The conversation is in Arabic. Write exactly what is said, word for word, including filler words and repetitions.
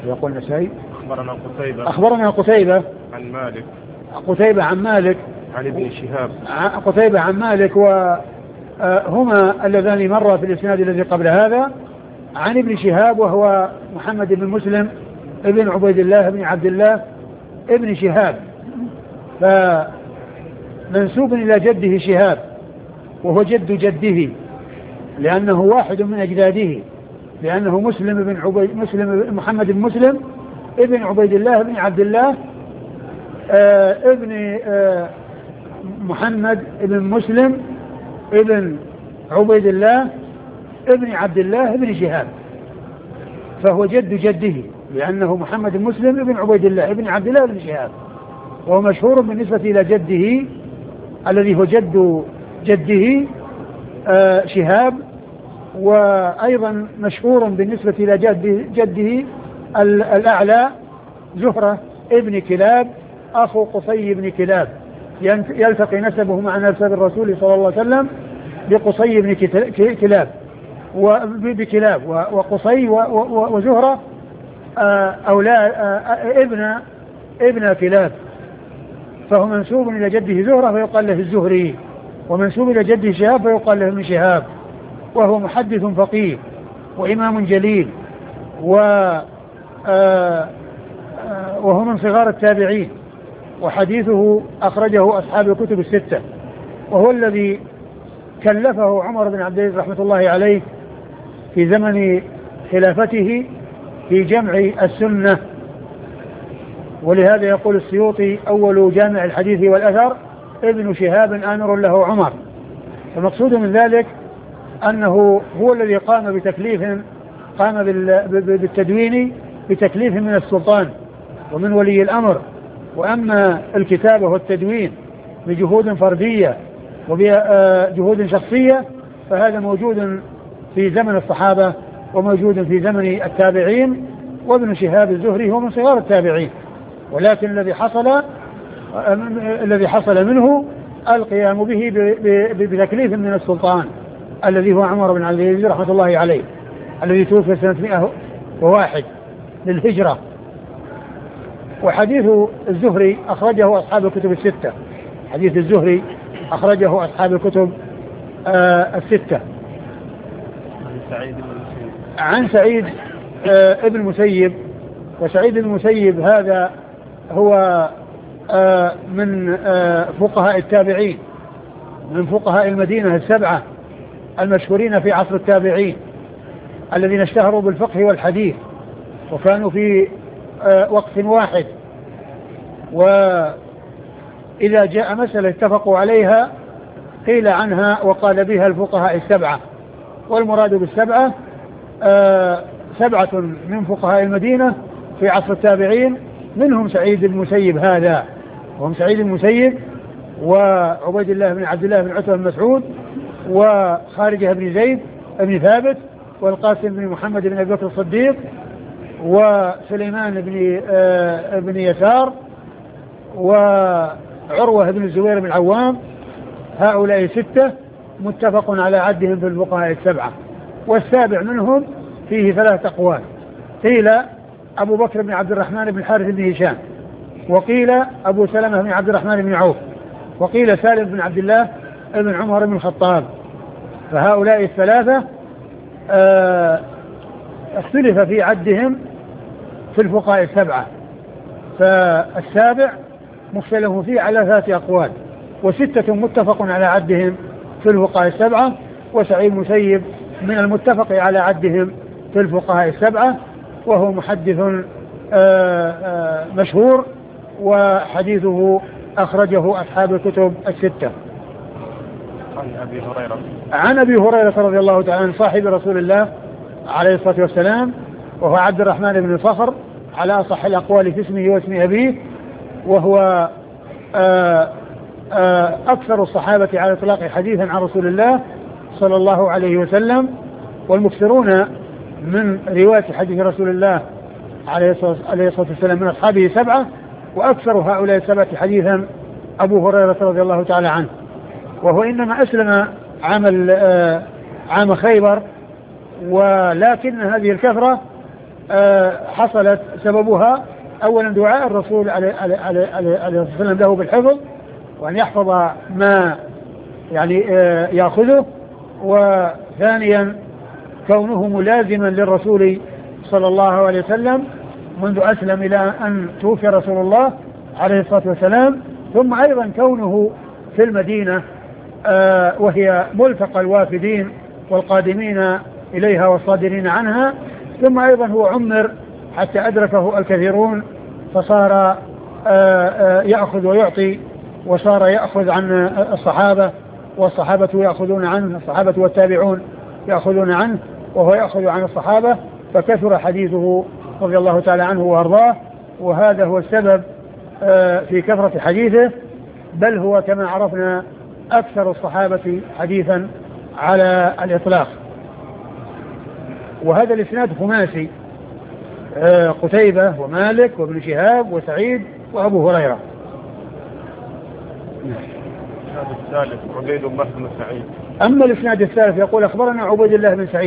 يقول النسائي أخبرنا قتيبة أخبرنا قتيبة عن مالك قتيبة عن مالك عن ابن شهاب قتيبة عن مالك، وهما اللذان مرا في الإسناد الذي قبل هذا، عن ابن شهاب وهو محمد بن مسلم ابن عبيد الله بن عبد الله ابن شهاب، فمنسوب إلى جده شهاب وهو جد جده لأنه واحد من أجداده، لأنه مسلم بن عبيد مسلم محمد بن مسلم ابن عبيد الله بن عبد الله آه ابن آه محمد ابن مسلم ابن عبيد الله ابن عبد الله ابن شهاب، فهو جد جده لأنه محمد بن مسلم ابن عبيد الله ابن عبد الله ابن شهاب، وهو مشهور بالنسبة إلى جده الذي هو جد جده آه شهاب، وأيضا مشهور بالنسبة إلى جد جده الأعلى زهرة ابن كلاب أخو قصي بن كلاب، يلتقي نسبه مع نسب الرسول صلى الله عليه وسلم بقصي بن كلاب وبكلاب وقصي وزهرة أولاد ابن ابن كلاب، فهو منسوب إلى جده زهرة فيقال له الزهري، ومنسوب إلى جده شهاب فيقال له ابن شهاب، وهو محدث فقيه وإمام جليل، وهو من صغار التابعين، وحديثه أخرجه أصحاب الكتب الستة، وهو الذي كلفه عمر بن عبد العزيز رحمة الله عليه في زمن خلافته في جمع السنة، ولهذا يقول السيوطي أول جامع الحديث والأثر ابن شهاب آمر له عمر. المقصود من ذلك أنه هو الذي قام بتكليف قام بالتدوين بتكليف من السلطان ومن ولي الأمر، وأما الكتابة والتدوين بجهود فردية وبجهود شخصية فهذا موجود في زمن الصحابة وموجود في زمن التابعين، وابن شهاب الزهري هو من صغار التابعين، ولكن الذي حصل الذي حصل منه القيام به بتكليف من السلطان الذي هو عمر بن عبد العزيز رحمة الله عليه، الذي توفي سنة مئة وواحد للهجرة. وحديث الزهري أخرجه أصحاب الكتب الستة، حديث الزهري أخرجه أصحاب الكتب آه الستة. عن سعيد آه ابن المسيب، وسعيد بن المسيب هذا هو آه من آه فقهاء التابعين، من فقهاء المدينة السبعة المشهورين في عصر التابعين الذين اشتهروا بالفقه والحديث، وكانوا في آه وقت واحد، وإذا جاء مسألة اتفقوا عليها قيل عنها وقال بها الفقهاء السبعة، والمراد بالسبعة آه سبعة من فقهاء المدينة في عصر التابعين، منهم سعيد بن المسيب هذا، وهم سعيد بن المسيب وعبيد الله بن عبد الله بن عتبة بن مسعود وخارجة بن زيد بن ثابت والقاسم بن محمد بن أبي بكر الصديق وسليمان بن آه بن يسار وعروة بن الزبير بن العوام، هؤلاء ستة متفق على عدهم في الفقهاء السبعة. والسابع منهم فيه ثلاث أقوال، قيل أبو بكر بن عبد الرحمن بن الحارث بن هشام، وقيل أبو سلمة بن عبد الرحمن بن عوف، وقيل سالم بن عبد الله بن عمر بن الخطاب. فهؤلاء الثلاثة اه اختلف في عدهم في الفقهاء السبعة، فالسابع مختلف فيه على ثلاث أقوال، وستة متفق على عدهم في الفقهاء السبعة، وسعيد المسيب من المتفق على عدهم في الفقهاء السبعة، وهو محدث آآ آآ مشهور، وحديثه أخرجه أصحاب الكتب الستة. عن أبي هريرة عن أبي هريرة رضي الله تعالى عنه صاحب رسول الله عليه الصلاة والسلام، وهو عبد الرحمن بن صخر على أصح الأقوال في اسمه واسم أبيه، وهو آآ آآ أكثر الصحابة على إطلاق حديثا عن رسول الله صلى الله عليه وسلم، والمكثرون من رواية حديث رسول الله عليه الصلاة والسلام من أصحابه سبعة، وأكثر هؤلاء السبعة حديثا أبو هريرة رضي الله تعالى عنه، وهو إنما أسلم عام عام خيبر، ولكن هذه الكثرة حصلت سببها أولا دعاء الرسول عليه الصلاة والسلام له بالحفظ، وأن يحفظ ما يعني يأخذه، وثانيا كونه ملازما للرسول صلى الله عليه وسلم منذ أسلم إلى أن توفي رسول الله عليه الصلاة والسلام، ثم أيضا كونه في المدينة وهي ملتقى الوافدين والقادمين إليها والصادرين عنها، ثم أيضا هو عمر حتى أدركه الكثيرون فصار يأخذ ويعطي، وصار يأخذ عن الصحابة والصحابة يأخذون عنه، الصحابة والتابعون يأخذون عنه وهو يأخذ عن الصحابة، فكثر حديثه رضي الله تعالى عنه وأرضاه، وهذا هو السبب في كثرة حديثه، بل هو كما عرفنا أكثر الصحابة حديثا على الإطلاق. وهذا الإسناد خماسي، قتيبة ومالك وابن شهاب وسعيد وأبو هريرة. الإسناد الثالث عبيد الله بن سعيد. أما الإسناد الثالث يقول أخبرنا عبيد الله بن سعيد